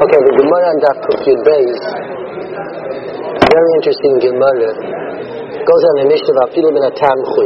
Okay, the Gemara on Daf Kuf Yud Beis, very interesting Gemara, goes on the Mishnah of Afilu min HaTamchui.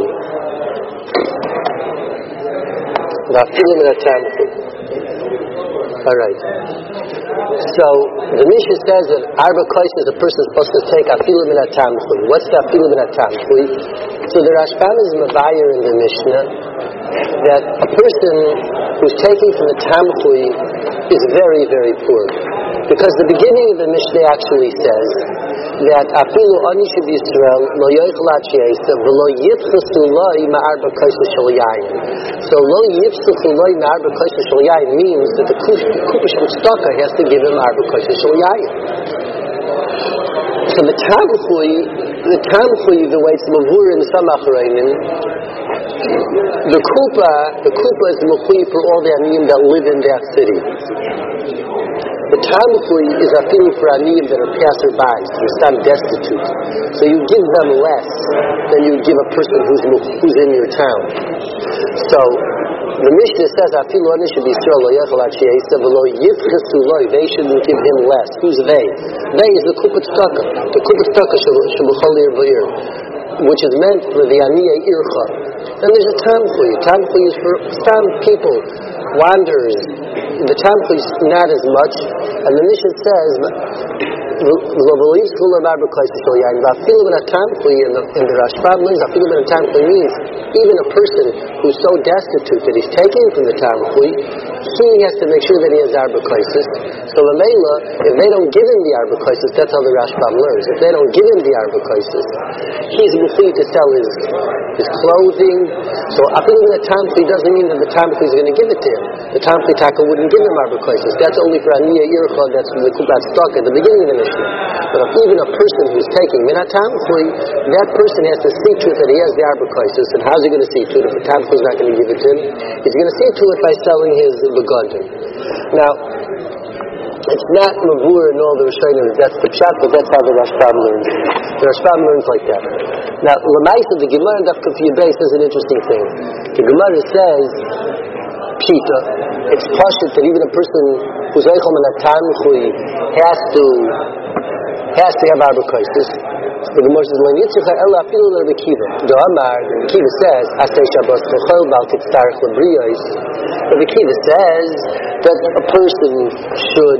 Afilu min HaTamchui. Alright. So, the Mishnah says that Arba Kois is a person supposed to take Afilu min HaTamchui. What's the Afilu min HaTamchui? So the Rashbam is Mavayer in the Mishnah that a person who's taking from the Tamchui is very, very poor. Because the beginning of the Mishnah actually says that Afilu Ani Sheb Yisrael Lo Yochel Atchiesa V'Lo Yipchusu Loi Ma'arba Koisa Shel Yayin. So Lo Yipchusu Loi Ma'arba Koisa Shel Yayin means that the Kupa Shel Tzedakah has to give him Arba Koisa Shel Yayin. So the Tamchui, the way it's Mavur in some Acharayim, the Kupa is the Mechui for all the Aniyim that live in that city. The Tamchui is Afilu for Aniyim that are passerbys, who are destitute. So you give them less than you give a person who's in your town. So the Mishnah says Afilu Ani Sheb Yisrael Lo Yochel Atchiesa V'Lo Yipchusu Loi. They shouldn't give him less. Who's they? They is the Kupa Tzedakah. The Kupa Tzedakah Shemuchal Ir V'Ir, which is meant for the Aniyei Ircha. Then there's a Tamchui. Tamchui is for some people, wanderers. The Tamchui is not as much. And the Mishnah says, in the Rashbam means means even a person who's so destitute that he's taking from the Tamchui, he has to make sure that he has Arba Koisis. So Lamela, if they don't give him the Arba Koisis, that's how the Rashbam learns. If they don't give him the Arba Koisis, he's free to sell his clothing. So Afilu min HaTamchui doesn't mean that the Tamchui is going to give it to him. The Tamchui Taka wouldn't give him Arba Koisis. That's only for Aniyei Ircha, that's from the Kupat Stock at the beginning of the Mishnah. But if even a person who's taking min HaTamchui, that person has to see to it that he has the Arba Koisis. And how's he going to see to it if the Tamchui is not going to give it to him? He's going to see to it by selling his begotten. Now, it's not Mavur in all the Rishonim, that's the Pshat, but that's how the Rashbam learns. The Rashbam learns like that. Now, L'maisa, the Gemara in Daf Kuf Yud Beis says an interesting thing. The Gemara says, Pita, it's pashut that even a person who's Eichel min HaTamchui has to have Arba Koisis. The Gemara says, "Lo Yitzchak Ela Afilu Lo Rekiva." The Amar, Rekiva says, "Asay Shabbos Chol Bal Titzarech Lebriyos." The Rekiva says that a person should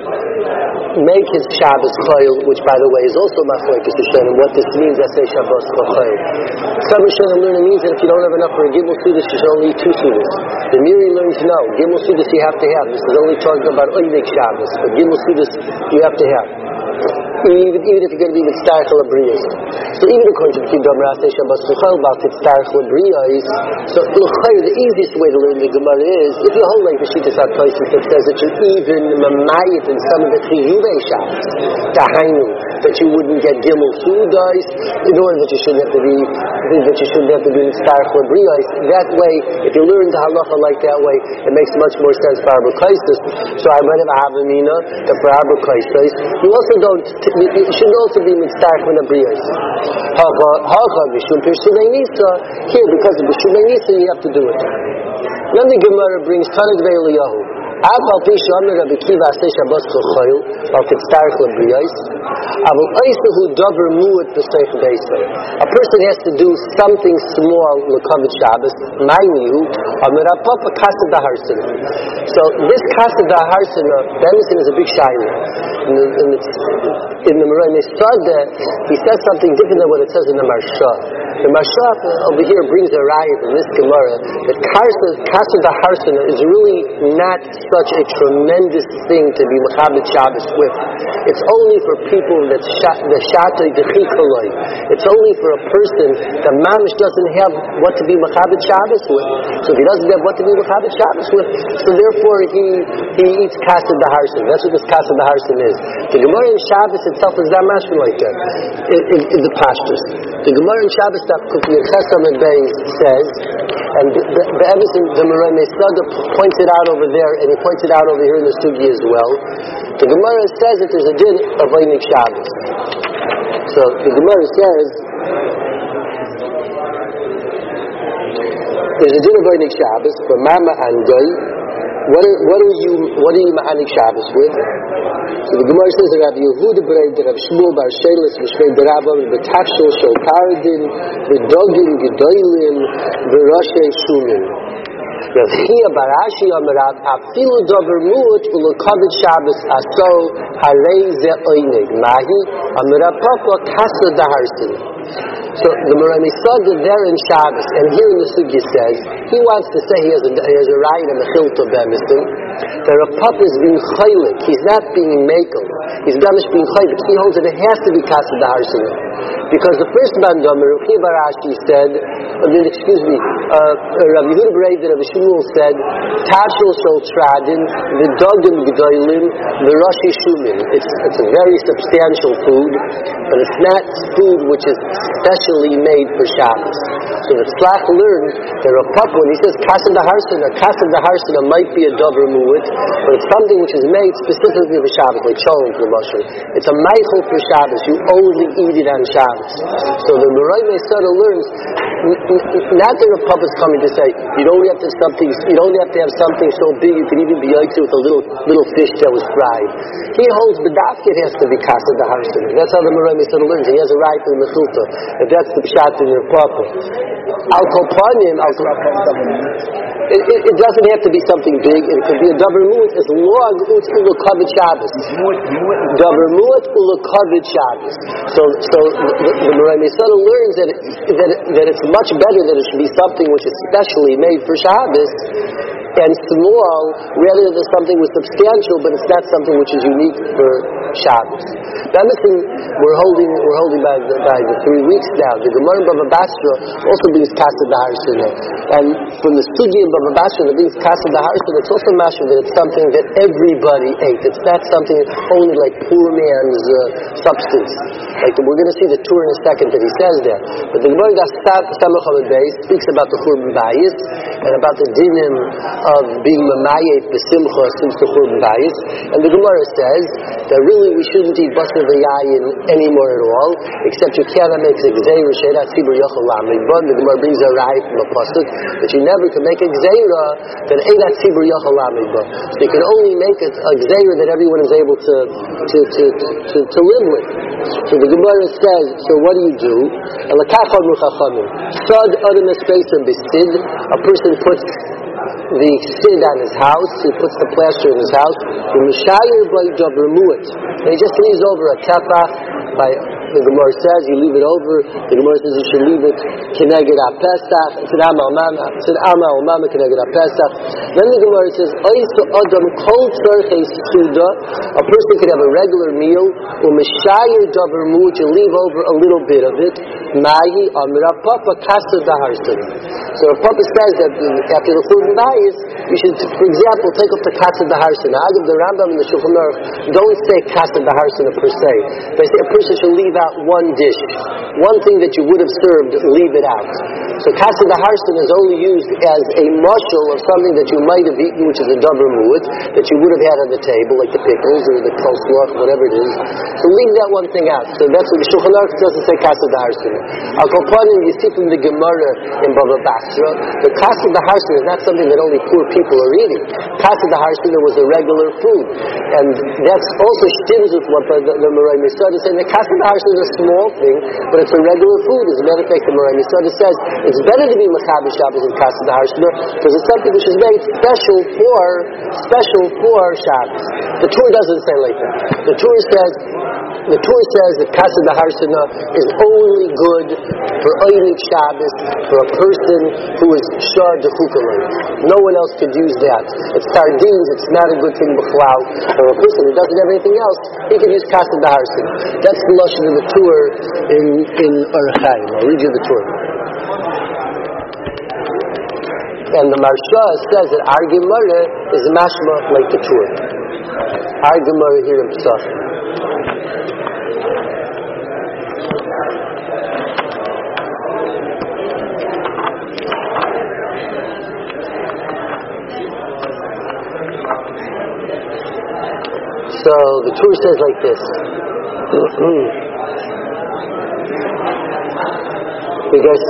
make his Shabbos Chol, which by the way is also Machlokes Rishonim. What this means, Asay Shabbos Chol. Some Rishonim learn it means that if you don't have enough for a Gimel Sudas, you should only eat 2 Sudas. The Miri learns no, Gimel Sudas you have to have. This is only talking about Oinik Shabbos, but Gimel Sudas you have to have. Even if you're going to be with Starch Labriyos. So even according to the Kidom Rasei Shabbos Chol about it Starch Labriyos, so the easiest way to learn the Gemara is if you hold like the Shittas HaTosis that says that you're even mamayit in some of the Chiyuvei Shabbos, Tahainu, that you wouldn't get Gimel Sudas, in order that you shouldn't have to be in Starch Labriyos. That way, if you learn the halacha like that way, it makes much more sense for Arba Koisis. So I might have a Havamina that for Arba Koisis, you also don't. It should also be mitzarech min habriyos. Hacha mishum pirshumei nisa. Here, because of pirshumei nisa, you have to do it. Then the Gemara brings Tanit ve'Eliyahu. Av al pi she'omer Rabbi Kiva asay Shabbos chol al titzarech lebriyos. Aval oisehu davar mu'at b'seich beisay. A person has to do something small l'kavod Shabbos. Ma'inihu amer apapa kasa daharsana. So this kasa daharsana, Benison is a big shayla. In the Moreh Nesada, he says something different than what it says in the Marsha. The Marsha over here brings a raya in this Gemara that kasa daharsana is really not such a tremendous thing to be Mechabed Shabbos with. It's only for people that's the Shatay Dechikoloi. It's only for a person that Mamish doesn't have what to be Mechabed Shabbos with. So if he doesn't have what to be Mechabed Shabbos with, so therefore he eats Kasa Daharsin. That's what this Kasa Daharsin is. The Gemara in Shabbos itself is not mashma like that. In the pastures. The Gemara in Shabbos that Kufi Chesam and Beis says, and the Emerson, the Moreh Nesada points it out over there, and he points it out over here in the Sugi as well. The Gemara says that there's a din of Einik Shabbos. So the Gemara says there's a din of Einik Shabbos for Mama and Goy What are you ma'anik Shabbos with? So the Gemara says that Rabbi Yehuda Brei, that Rabbi Shmuel Bar Shelis, Mishmei Berabam, B'Tachshel Shel Paradin, B'Dogin Gedoylin, B'Roshei Shumin. Rav Chia Bar Ashi Amarav, Afilu Dover Mu'ut U'Lekavet Shabbos Aso Harei Ze Oinig Mahi Amarav Papa Kasa Daharsin. So the Merami Sada there in Shabbos, and here in the Sugya says, he wants to say he has a right and a chilta b'emisim, that Rav Papa is being chaylik, he's not being makel, he's damish being chaylik, he holds that it has to be Kasa Daharsin. Because the first Bandomer, Rav Chia Bar Ashi said, Rav Yehuda Brei, that Rav Shmuel said, Tashel Shel Tradin, the Dogim G'doylim, the Roshi Shumin. It's a very substantial food, but it's not food which is specially made for Shabbos. So the Tzlach learned that Rav Papa, when he says Kasa Daharsana might be a Dover Mu'ut, but it's something which is made specifically for Shabbos, like Shalom for the Mashal. It's a Meichel for Shabbos. You only eat it on Shabbos. So the Meray Meisada learns not that Rav Papa is coming to say you don't have to have something so big you can even be yiked with a little fish that was fried. He holds B'dafka it has to be Kasa Daharsana. That's how the Meray Meisada learns. He has a right for the Mechilta. If that's the Pshat in Rav Papa. Al Kopanim, it doesn't have to be something big. It could be a Dover Mu'ut as long as it's U'Lekavet Shabbos. Dover Mu'ut U'Lekavet Shabbos. So the Meray Meisada learns that it's much better that it should be something which is specially made for Shabbos and small, rather than something with substantial, but it's not something which is unique for Shabbos. B'emisim, we're holding by the 3 weeks now. The Gemara in Bava Basra also brings Kasa Daharsana, and from the Sugya in Bava Basra that brings Kasa Daharsana, it's also mashal that it's something that everybody ate. It's not something only like poor man's substance. Like we're going to see the tour in a second that he says there. But the Gemara Samach Hamad Beis speaks about the Churban Bayis and about the dinim of being mamayet b'simcha since the Churban Bayis. And the Gemara says that really we shouldn't eat basar v'yayin anymore at all, except you cannot make a gzeira she'edat tzibur yochel lamidban. The Gemara brings a raya from a pasuk that you never can make a gzeira that edat tzibur yochel lamidban. So you can only make a gzeira that everyone is able to live with. So the Gemara says, so what do you do? Sad adam espesam b'sid. A person puts the sid on his house, he puts the plaster in his house, and he just leaves over a tefach by the Gemara says you leave it over. The Gemara says you should leave it Keneged HaPesach. It's an Ama Umama Keneged HaPesach. Then the Gemara says Oisu Adam Kol Tzarchei Suda. A person could have a regular meal. Umeshayir Davar Mu'ut. You leave over a little bit of it. Mayi Amra Papa Kasa Daharsana. So if Papa says that after the Churban Bayis, you should, for example, take up the Kasa Daharsana. Agav the Rambam and the Shulchan Aruch don't say Kasa Daharsana per se. They say a person should leave out one dish. One thing that you would have served, leave it out. So Kasa Daharsana is only used as a mashal of something that you might have eaten, which is a Dover Mu'ut, that you would have had on the table, like the pickles or the coleslaw, whatever it is. So leave that one thing out. So that's what the Shulchan Aruch doesn't say Kasa Daharsana. Al Kopanim, you see from the Gemara in Bava Basra, the Kasa Daharsana is not something that only poor people are eating. Kasa Daharsana was a regular food. And that's also stems with what the Meray Meisada is saying. The Kasa Daharsana is a small thing, but it's a regular food. As a matter of fact, the Meray Meisada says it's better to be Mechaber Shabbos than Kasa Daharsana because it's something which is made special for Shabbos. The Torah doesn't say like that. The Torah says that Kasa Daharsana is only good for Oynik Shabbos, for a person who is Shar Dechukalin. No one else could use that. It's sardines, it's not a good thing b'chlal. For a person who doesn't have anything else, he can use Kasa Daharsana. That's the lashon of the tour in Orach Chaim. I'll read you the tour. And the Marsha says that our Gemara is mashma like the tour. Our Gemara here in Pesach. So the Torah says like this.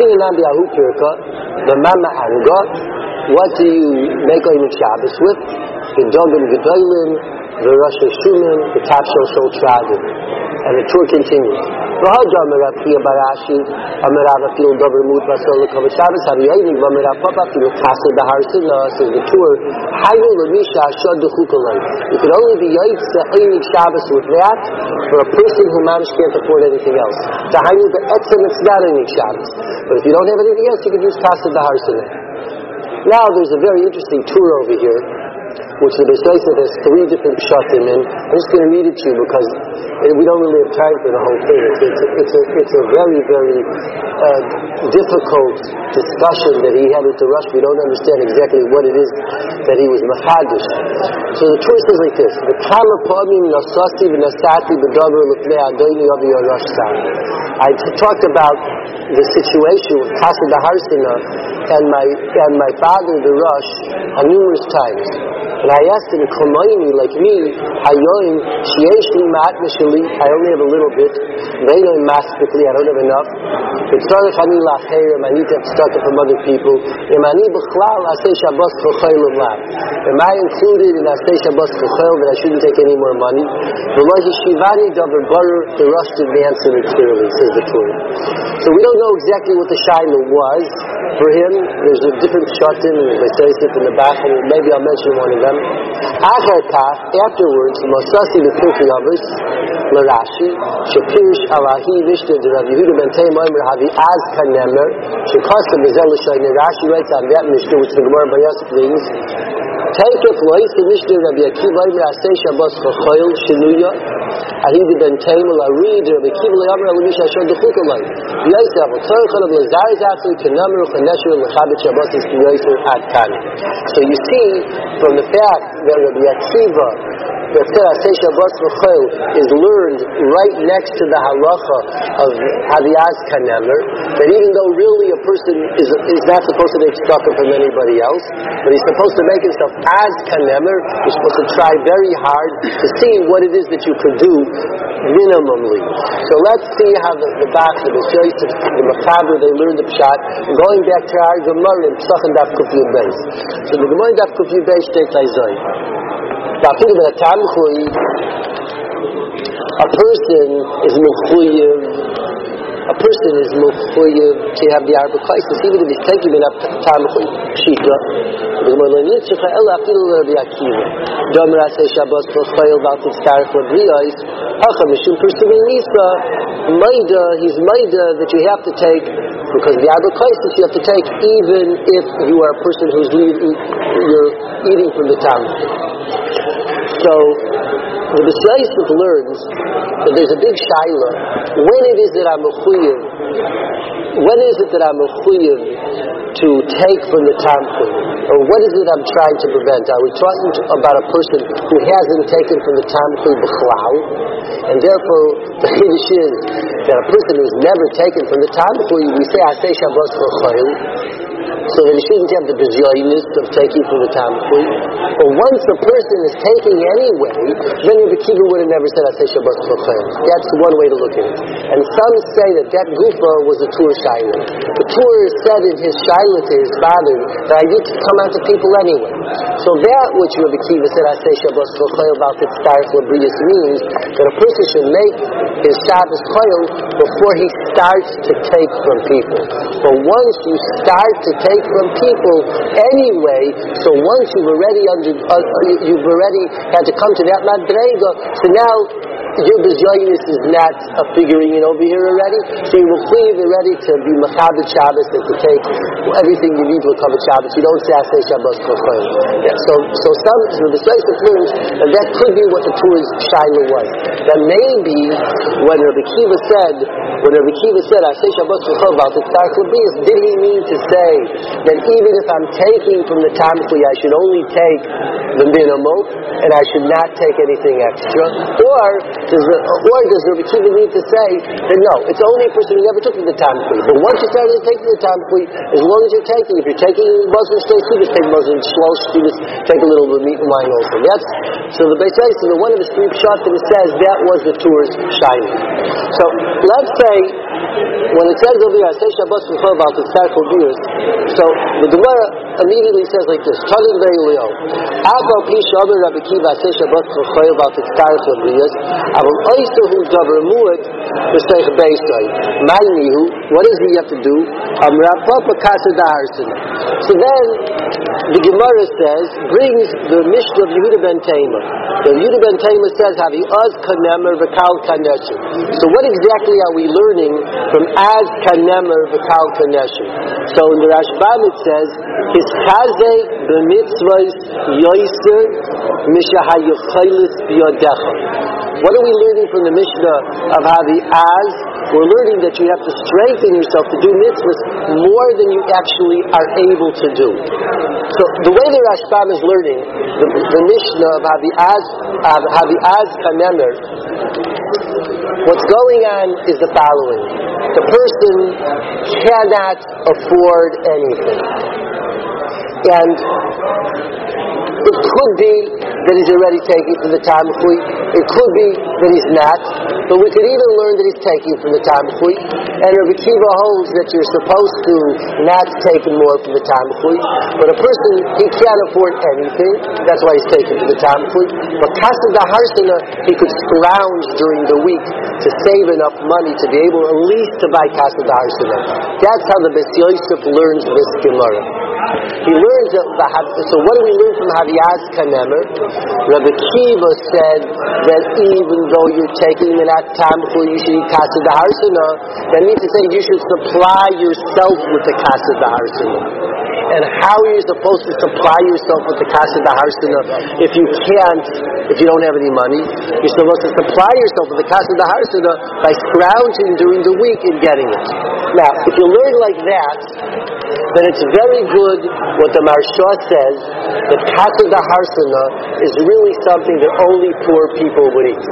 The Mama Anga, what do you make Oynik Shabbos with? the Dogim Gedolim, the Rosh Hashunim, the Tapshel Shol Tradim. And the tour continues. V'hadar Merav Kiya Barashi, Amerav Afil Dover Mut Vasol Lekovat Shabbos, Haviyaynik, V'amerav Papa Afil Kased Bahar Sina, says the tour, Hayu L'misha Ashad Dechukalai. You could only be Yaitse Einik Shabbos with that for a person who managed can't afford anything else. Tahayu Be'etzem, it's not Einik Shabbos. But if you don't have anything else, you can use Kased Bahar Sina. Now there's a very interesting tour over here, which the Beis has 3 different pshatim in. I'm just going to read it to you because we don't really have time for the whole thing. It's a very, very difficult discussion that he had with the Rosh. We don't understand exactly what it is that he was machadish. So the Torah says like this: the kama pamim nasasi v'nasati b'davar l'pnei adoni avi Rosh Sam. I talked about the situation with Kased Harsina and my father, the Rosh, on numerous times. And I asked him, Komayni, like me, Hayoim, Shieshli Ma'atmashali, I only have a little bit. Veinoim Maspikli, I don't have enough. But Tzarech Ani Lachayim, I need to have started from other people. Imani B'chlal, Asay Shabbos Chochayl Lam. Am I included in Asay Shabbos Chochayl that I shouldn't take any more money? V'lohi Shivani Dover Barer, the Rosh didn't answer it clearly, says the Torah. So we don't know exactly what the Shaila was for him. There's a different shatim and they say it in the back, and maybe I'll mention one of them. Afterwards, Mosasi the Pirkei Avos, L'Rashi, Shapirish Alahi Vishta de Rav Yehuda ben Teim Omer Havi Az Kanemer, Shekasa Bezel L'Shayne. Rashi writes on that Mishnah, which the Gemara by Yosef brings. Take it, Lois the Mishnah Rabbi Akiva Omer Asay Shabbos Chochayl Shinuya, Ahidi ben Teim L'Arid Rabbi Akiva L'Omer L'Misha Shod D'Chukalai. Yosef L'Tzorchan of L'Zar Zatzli Kenamer L'Chanesher L'Chabit Shabbos is Yosef Ad Kan. So you see, from the fact that Rabbi Akiva that Asay Shabbos Chochayl is learned right next to the halacha of Haviaz Kanemer, that even though really a person is not supposed to make tzedakah from anybody else, but he's supposed to make himself as Kanemer, you're supposed to try very hard to see what it is that you could do minimally. So let's see how the Bach, the Beis Yosef, the Machaber, they learned the Pshat. Going back to our Gemara in Pesach and Daf Kuf Yud Beis. So the Gemara in Daf Kuf Yud Beis states like this. A person is mechuyev to have the Arba Kaisis, even if he's taking it up Tamchui, Pshita. The Gemara Lenitzcha Ela Afilu Rabbi Akiva. Domer Asay Shabbos Chochayl Baltiv Skarach Labriyos. Hacha Mishum pursuing Nisa. Maida, he's Maida that you have to take, because the Arba Kaisis you have to take even if you are a person who's you're eating from the Tamchui. So, the Beis Yosef learns that there's a big shaila. When is it that I'm mechuyev to take from the tamchui? Or what is it I'm trying to prevent? Are we talking about a person who hasn't taken from the tamchui b'chlal? And therefore, the chiddush is that a person who's never taken from the tamchui, we say, Asay Shabbos Chochayl, so that he shouldn't have the bizyoinus of taking from the tamchui. But once a person is taking anyway, then Rabbi Akiva would have never said Asay Shabbos Chochayl. That's one way to look at it. And some say that gufa was a Tur Shaila. The Tur said in his Shaila to his father that I need to come out to people anyway. So that which Rabbi Akiva said Asay Shabbos Chochayl about the Tzarech Labriyos means that a person should make his Shabbos Chochayl before he starts to take from people. But once you start to take from people anyway, so once you've already had to come to that madrega, so now your bizyoinus is not figuring in over here already, so you will cleave already to be Machabed Shabbos and to take everything you need to cover Shabbos. You don't say Asay Shabbos Chochayl. So the Beis Yosef learns that could be what the Torah's shaila was. That maybe when Rabbi Akiva said Asay Shabbos Chochayl about the Tzarech Labriyos, did he mean to say that even if I'm taking from the tamchui, I should only take the minimal and I should not take anything extra? Or Or does Rabbi Kiva need to say that no, it's only a person who never took the Tamkli. But once you started taking the Tamkli, as long as you're taking, if you're taking Muslim Shtei Sudas, take Muslim Shlosh Sudas, take a little bit of meat and wine also. So the Beis Yosef, one of the three pshat that it says, that was the Torah's shining. So let's say, when it says over here, say Shabbos V'chol about the Tzarchel Beers, so the Gemara immediately says like this, Tanin Vei Leo, Afal Pi Shomer Rabbi Kiva, say Shabbos V'chol about the Tzarchel Beers, Aval Oyster Hu Davar Mu'et, V'seich Beisai, Ma'inihu, what does he have to do? Amrapapa Kasa Daharsin. So then, the Gemara says, brings the Mishnah of Yehuda ben Taima. The Yehuda ben Taima says, Havi Az Kanemer V'kal Kaneshu. So what exactly are we learning from Az Kanemer V'kal Kaneshu? So in the Rashbam it says, His Kaze B'mitzvahs Yoiser Mishahayochaylis B'yodecha. What are we learning from the Mishnah of Havi Az? We're learning that you have to strengthen yourself to do mitzvahs more than you actually are able to do. So the way the Rashbam is learning the Mishnah of Havi Az Kanemer, what's going on is the following. The person cannot afford anything. And it could be that he's already taking from the Tamchui. It could be that he's not. But we could even learn that he's taking from the Tamchui. And Rabbi Kiva holds that you're supposed to not take more from the Tamchui. But a person, he can't afford anything. That's why he's taking from the Tamchui. But Kasad Harsana, he could scrounge during the week to save enough money to be able at least to buy Kasad Harsana. That's how the Beis Yosef learns this Gemara. He learns that, so what do we learn from Havi Az Kanemer? Rabbi Kiva said that even though you're taking Minat Tamchul, you should eat Kasad Harsana. That means to say you should supply yourself with the Kasad Harsana. And how are you supposed to supply yourself with the Kasad Harsana if you can't, if you don't have any money? You're supposed to supply yourself with the Kasad Harsana by scrounging during the week and getting it. Now, if you learn like that, then it's very good what the Maharsha says, that Kasad Harsana is really something that only poor people would eat.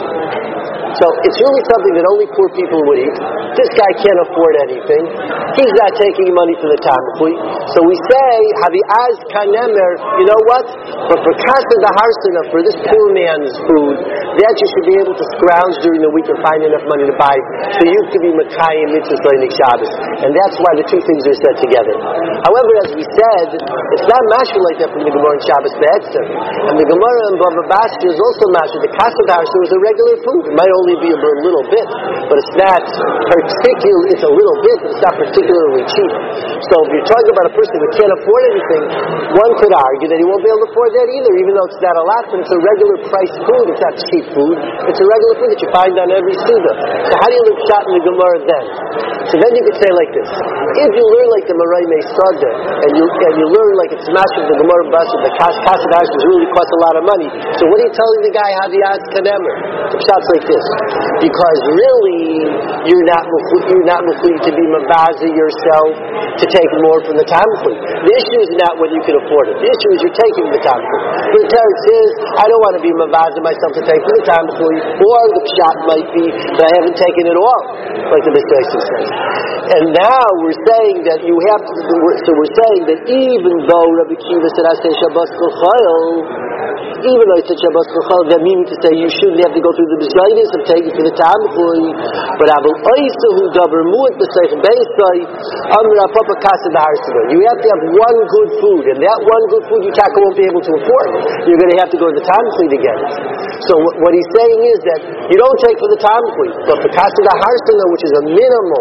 So it's really something that only poor people would eat. This guy can't afford anything. He's not taking money from the Tamchui. So we say, Havi Az Kanemer, you know what? But for Kasad Harsana, for this poor man's food, that you should be able to scrounge during the week and find enough money to buy, so you could be Makayim Mitzvah Leinik Shabbos. And that's why the two things are said together. However, as we said, it's not mashal like that from the Gemara in Shabbos Be'etzem. And the Gemara in Bava Basra is also mashal. The Kasad Harsana is a regular food. It might only be a little bit, but it's not particularly, it's a little bit, but it's not particularly cheap. So if you're talking about a person who can't afford anything, one could argue that he won't be able to afford that either, even though it's not a lot, but it's a regular price food. It's not cheap food. It's a regular food that you find on every Suda. So how do you look shot in the Gemara then? So then you could say like this. If you learn like the Marai Meisada, and you learn like it's mashal the Gemara Basra, the Kasad Harsana really costs a lot of money. So what are you telling the guy Havi Az Kanemer? The shot's like this. Because really, you're not mufli to be mabazi yourself to take more from the Tamchui. The issue is not whether you can afford it. The issue is you're taking the Tamchui. The teretz is, I don't want to be mabazi myself to take from the Tamchui, or the pshat might be that I haven't taken it all, like the Beis Yosef says. And now we're saying that you have to, so we're saying that even though Rabbi Kiva said, I say Shabbos Kol Chayil, even though it's a Shabbos Kol, that meaning to say you shouldn't have to go through the bizaynis of taking for the Tamchui, but Abel Oysa who davar mu'at b'seich beisai amra papa Kasad Harsana. You have to have one good food, and that one good food you taka won't be able to afford. You're going to have to go to the Tamchui to get it. So what he's saying is that you don't take for the Tamchui, but for Kasad Harsana, which is a minimal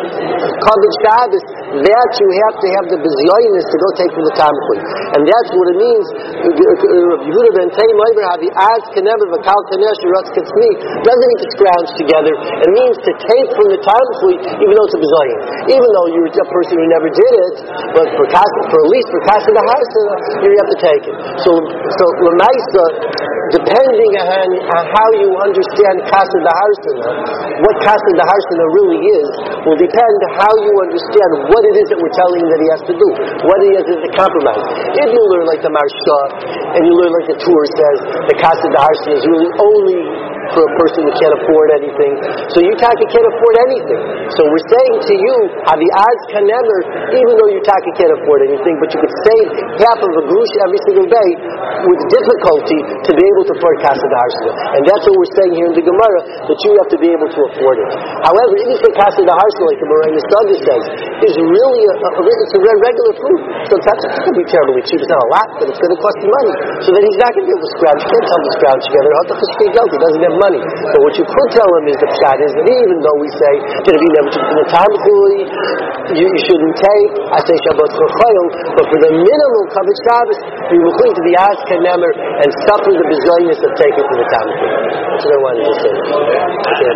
Kavod Shabbos, that you have to have the bizaynis to go take for the Tamchui, and that's what it means. Yehuda ben Taima Havi Az Kanemer V'kal Kanesh Ratz Katzmi doesn't mean to scrounge together. It means to take from the Tamchui, even though it's a bizayin. Even though you're a person who never did it, but for at least for Kasad Harsana, you have to take it. So L'maisa, depending on how you understand Kasad Harsana, what Kasad Harsana really is, will depend how you understand what it is that we're telling him that he has to do. What he has to compromise. If you learn like the Maharsha, and you learn like the Tur says, the Kasad Harsana is really only for a person who can't afford anything. So you can't afford anything. So we're saying to you, Avi Az Kanemer, even though you can't afford anything, but you could save half of a grush every single day with difficulty to be able to afford Kaseh Daharsana. And that's what we're saying here in the Gemara, that you have to be able to afford it. However, if you say Kaseh Daharsana, like the Moray Nesada says, is really it's a regular food. So it's not going to be terribly cheap. It's not a lot, but it's going to cost you money. So then he's not going to be able to scrounge. You can't tell him to scrounge together. He doesn't have money. But what you could tell him is the pshat is that even though we say that if you never took the time you shouldn't take, I say Shabbat Chochayil, but for the minimal Kavod Shabbos, you will cling to the Azka Nemer and suffer the bezoyness of taking from the time. That's what I wanted to say.